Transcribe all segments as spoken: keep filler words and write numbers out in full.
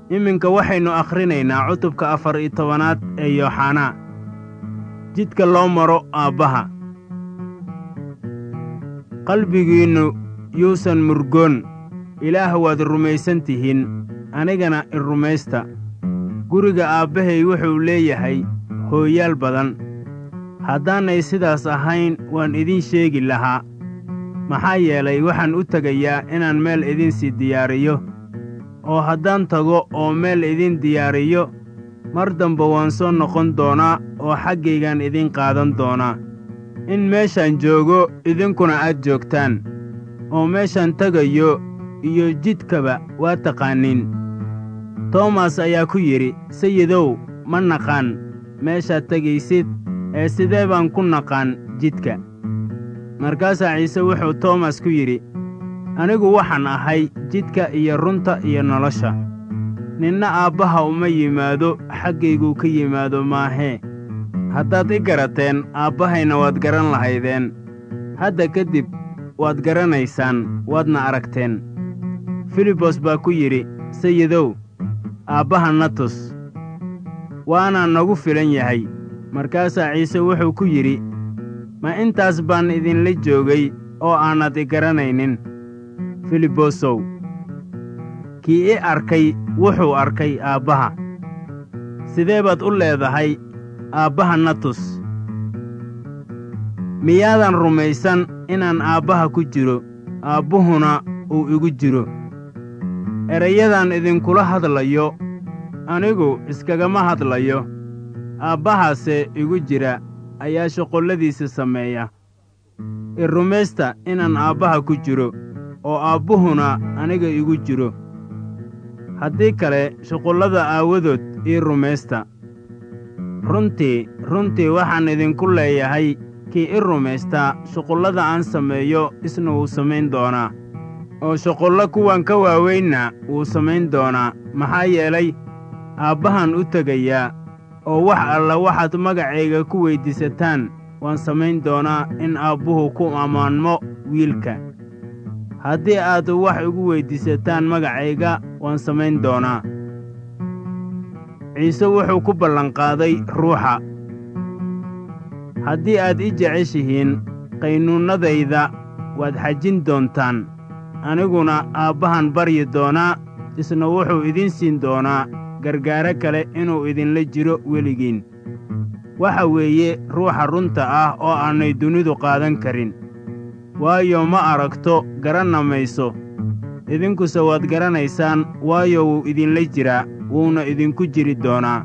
iminka waxaynu akhrinaynaa cutubka afar iyo tobanaad ee yooxanaa jidka loo maro aabbaha. qalbigiinnu yuusan murgoon, ilaah waad rumaysan tihiin, anigana i rumaysta. guriga aabbahay wuxuu leeyahay hooyaal badan. haddaanay sidaas ahayn waan idiin sheegi lahaa, maxaa yeelay waxaan u tegayaa inaan meel idinsii diyaariyo. oo haddaan tago oo meel idin diyaariyo, mar damba waan soo noqon doonaa oo xaggaygaan idin qaadan doonaa, in meeshaan joogo idinkuna aad joogtaan. oo meeshaan tegayo iyo jidkaba waa taqaaniin. toomas ayaa ku yidhi, sayidow, ma naqaan meeshaad tegaysid, ee sidee baan ku naqaan jidka? markaasaa ciise wuxuu toomas ku yidhi, anigu waxaan ahay jidka iyo runta iyo nolosha. ninna aabbaha uma yimaado xaggayguu ka yimaado maahee. haddaad i garateen, aabbahayna waad garan lahaydeen. hadda kadib waad garanaysaan, waadna aragteen. filibos baa ku yidhi, sayidow, aabbaha na tus, waana nagu filan yahay. markaasaa ciise wuxuu ku yidhi, ma intaas baan idinla joogay oo aanad i garanaynin? filibosow, kii i arkay wuxuu arkay aabbaha. sidee baad u leedahay, aabbaha na tus? miyaadan rumaysan inaan aabbaha ku jiro, aabbuhuna uu igu jiro? erayadan idinkula hadlayo anigu iskagama hadlayo, aabbahaase igu jira ayaa shuqulladiisa sameeya. i rumaysta inaan aabbaha ku jiro, oo aabbuhuna aniga igu jiro. haddii kale shuqullada aawadood ii rumaysta. runtii runtii waxaan idinku leeyahay, kii i rumaystaa shuqullada aan sameeyo isna wuu samayn doonaa, oo shuqullo kuwan ka waaweynna wuu samayn doonaa. maxaa yeelay aabbahaan u tegayaa, oo wax alla waxaad magacayga ku weyddiisataan waan samayn doonaa, in aabbuhu ku ammaanmo wiilka. haddii aad wax igu weyddiisataan magacayga waan samayn doonaa. ciise wuxuu ku ballanqaaday ruuxa. haddii aad i jeceshihiin, qaynuunnadayda waad xajin doontaan. aniguna aabbahan baryi doonaa, isna wuxuu idiin siin doonaa gargaaro kale inuu idinla jiro weligiin. waxa weeye ruuxa runta ah oo aanay dunidu qaadan karin. waayo ma aragto, garanna mayso. idinkuse waad garanaysaan, waayo wuu idinla jiraa, wuuna idinku jiri doonaa.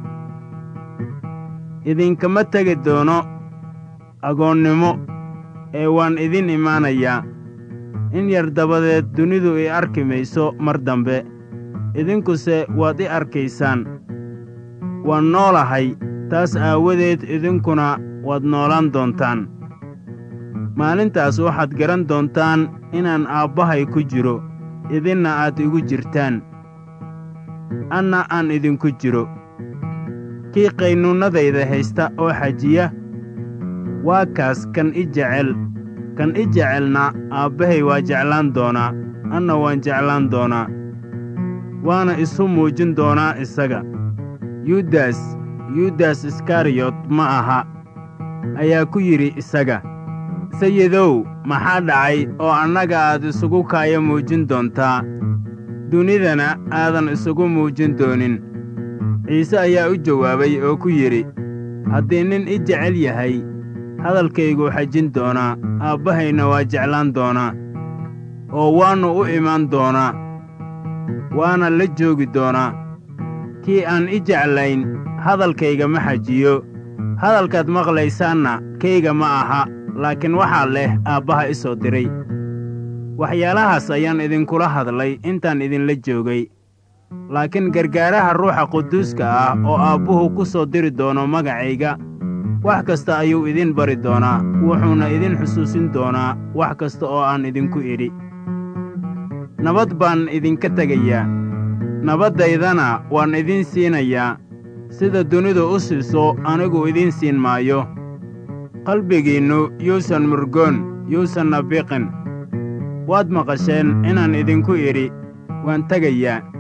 idinkama tegi doono agoonnimo, ee waan idin imaanayaa. in yar dabadeed dunidu i arki mayso mar dambe, idinkuse waad i arkaysaan. waan noolahay, taas aawadeed idinkuna waad noolaan doontaan. maalintaas waxaad garan doontaan inaan aabbahay ku jiro, idinna aad igu jirtaan, anna aan idinku jiro. kii qaynuunnadayda haysta oo xajiya waa kaas kan i jecel. kan i jecelna aabbahay waa jeclaan doonaa, anna waan jeclaan doonaa, waana isu muujin doonaa isaga. yudas yudas iskariyot ma aha ayaa ku yidhi isaga, sayidow, maxaa dhacay oo annaga aad isugu kaaya muujin doontaa, dunidana aadan isugu muujin doonin? ciise ayaa u jawaabay oo ku yidhi, haddii nin i jecel yahay, hadalkayguu xajin doonaa, aabbahayna waa jeclaan doonaa, oo waannu u imaan doonaa, waana la joogi doonaa. kii aan i jeclayn hadalkayga ma xajiyo. hadalkaad maqlaysaanna kayga ma aha, laakiin waxaa leh aabbaha i soo diray. waxyaalahaas ayaan idinkula hadlay intaan idinla joogay. laakiin gargaaraha ruuxa quduuska ah oo aabbuhu ku soo diri doono magacayga, wax kasta ayuu idin bari doonaa, wuxuuna idin xusuusin doonaa wax kasta oo aan idinku idhi. nabad baan idinka tegayaa, nabaddaydana waan idin siinayaa. sida dunidu u siiso anigu idiin siin maayo. qalbigiinnu yuusan murgoon, yuusanna biqin. waad maqasheen inaan idinku idhi, waan tegayaa.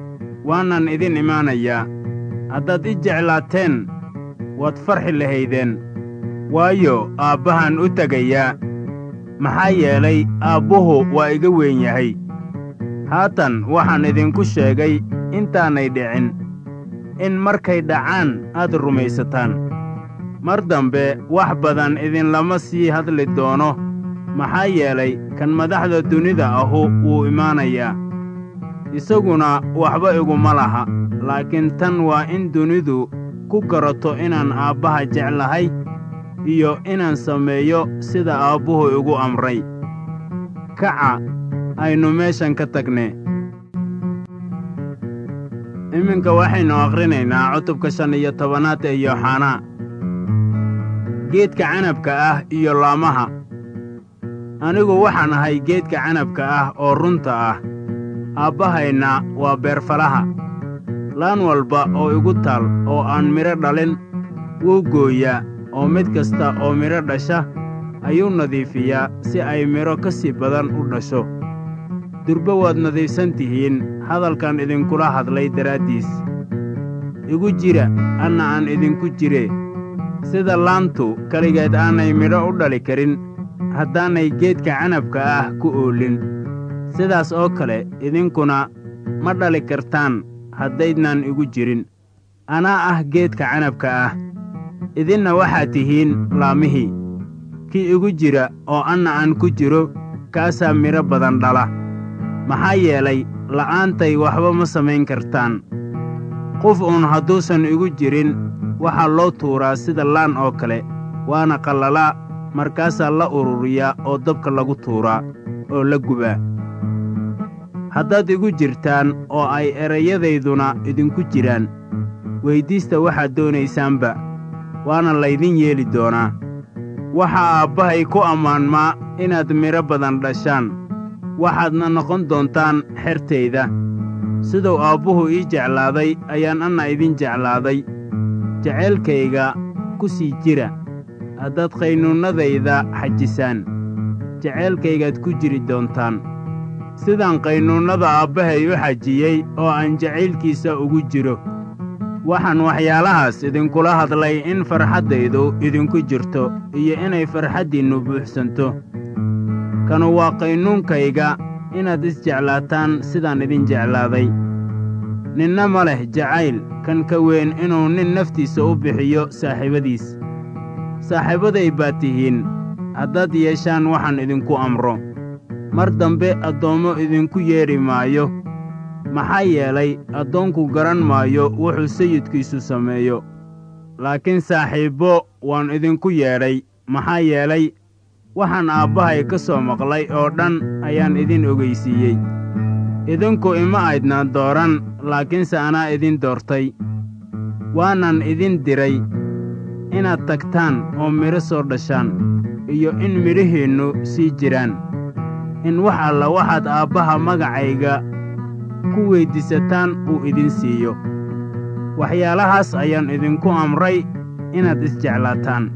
waanan idin imaanayaa. haddaad i jeclaateen waad farxi lahaydeen, waayo aabbahaan u tegayaa. maxaa yeelay aabbuhu waa iga weyn yahay. haatan waxaan idinku sheegay intaanay dhicin, in markay dhacaan aad rumaysataan. mar dambe wax badan idinlama sii hadli doono, maxaa yeelay kan madaxda dunida ahu wuu imaanayaa. isaguna waxba iguma laha, laakiin tan waa in dunidu ku garato inaan aabbaha jeclahay iyo inaan sameeyo sida aabbuhu igu amray. kaca aynu meeshan ka tagnee. iminka waxaynu akhrinaynaa cutubka shan iyo tobanaad ee yooxanaa. geedka canabka ah iyo laamaha. anigu waxaan ahay geedka canabka ah oo runta ah, aabbahayna waa beerfalaha. laan walba oo igu taal oo aan midho dhalin wuu gooyaa, oo mid kasta oo midho dhasha ayuu nadiifiyaa si ay midho ka sii badan u dhasho. durbe waad nadiifsan tihiin hadalkan idinkula hadlay daraaddiis. igu jira anna aan idinku jire. sida laantu keligeed aanay midho u dhali karin haddaanay geedka canabka ah ku oolin, sidaas oo kale idinkuna ma dhali kartaan haddaydnaan igu jirin. anaa ah geedka canabka ah, idinna waxaad tihiin laamihii. kii igu jira oo anna aan ku jiro kaasaa midho badan dhala, maxaa yeelay la'aantay waxba ma samayn kartaan. qof uun hadduusan igu jirin waxaa loo tuuraa sida laan oo kale, waana qallalaa, markaasaa la ururiyaa oo dabka lagu tuuraa oo la gubaa. haddaad igu jirtaan oo ay erayadayduna idinku jiraan, weyddiista waxaad doonaysaanba, waana laydin yeeli doonaa. waxaa aabbahay ku ammaanmaa inaad midho badan dhashaan, waxaadna noqon doontaan xertayda. siduu aabbuhu ii jeclaaday ayaan anna idin jeclaaday. jacaylkayga ku sii jira. haddaad qaynuunnadayda xajisaan, jacaylkaygaad ku jiri doontaan, sidaan qaynuunnada aabbahay u xajiyey oo aan jacaylkiisa ugu jiro. waxaan waxyaalahaas idinkula hadlay in farxaddaydu idinku jirto iyo inay farxaddiinnu buuxsanto. kanu waa qaynuunkayga, inaad isjeclaataan sidaan idin jeclaaday. ninna ma leh jacayl kan ka weyn inuu nin naftiisa u bixiyo saaxiibadiis. saaxiibaday baad tihiin haddaad yeeshaan waxaan idinku amro. mar dambe addoommo idinku yeedhi maayo, maxaa yeelay addoonku garan maayo wuxuu sayidkiisu sameeyo. laakiin saaxiibbo waan idinku yeedhay, maxaa yeelay waxaan aabbahay ka soo maqlay oo dhan ayaan idin ogaysiiyey. idinku ima aydnaan dooran, laakiinse anaa idin doortay. waanan idin diray inaad tagtaan oo midho soo dhashaan, iyo in midhahiinnu sii jiraan, in wax alla waxaad aabbaha magacayga ku weyddiisataan uu idin siiyo. waxyaalahaas ayaan idinku amray inaad isjeclaataan.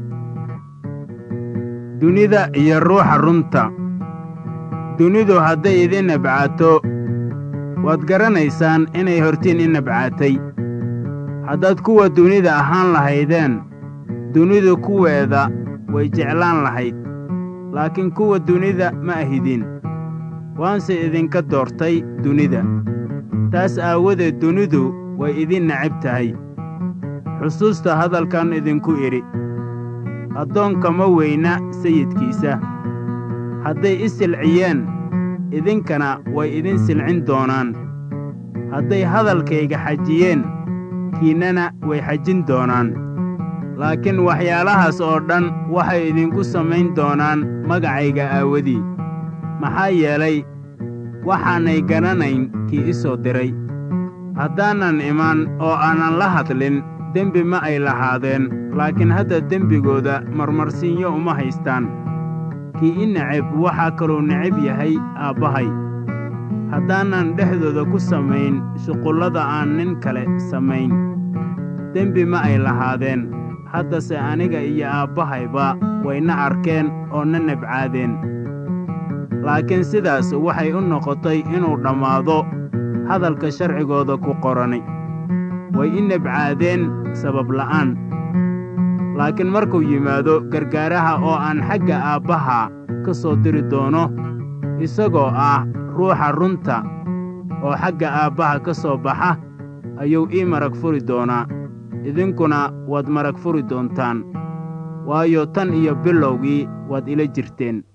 dunida iyo ruuxa runta. dunidu hadday idin nabcaato, waad garanaysaan inay hortiin i nabcaatay. haddaad kuwa dunida ahaan lahaydeen, dunidu kuweeda way jeclaan lahayd. laakiin kuwa dunida ma ahidin, waanse idinka doortay dunida. taas aawadeed dunidu way idin necab tahay. xusuusta hadalkan idinku idhi: addoonka ma weyna sayidkiisa. hadday i silciyeen, idinkana way idin silcin doonaan. hadday hadalkayga xajiyeen, kiinnana way xajin doonaan. laakiin waxyaalahaas oo dhan waxay idinku samayn doonaan magacayga aawadii, maxaa yeelay waxaanay garanayn kii i soo diray. haddaanan iman oo aanan la hadlin, dembi ma ay lahaadeen, laakiin hadda dembigooda marmarsiinyo uma haystaan. kii i neceb waxaa kaluu necab yahay aabbahay. haddaanan dhexdooda ku samayn shuqullada aan nin kale samayn, dembi ma ay lahaadeen. haddase aniga iyo aabbahayba wayna arkeen oo na nabcaadeen. laakiin sidaas waxay u noqotay inuu dhammaado hadalka sharcigooda ku qorani way i nabcaadeen sabab la'aan laakiin markuu yimaado gargaaraha oo aan xagga aabbaha ka soo diri doono isagoo ah ruuxa runta oo xagga aabbaha ka soo baxa ayuu ii marag furi doonaa idinkuna waad marag furi doontaan waayo tan iyo bilowgii waad ila jirteen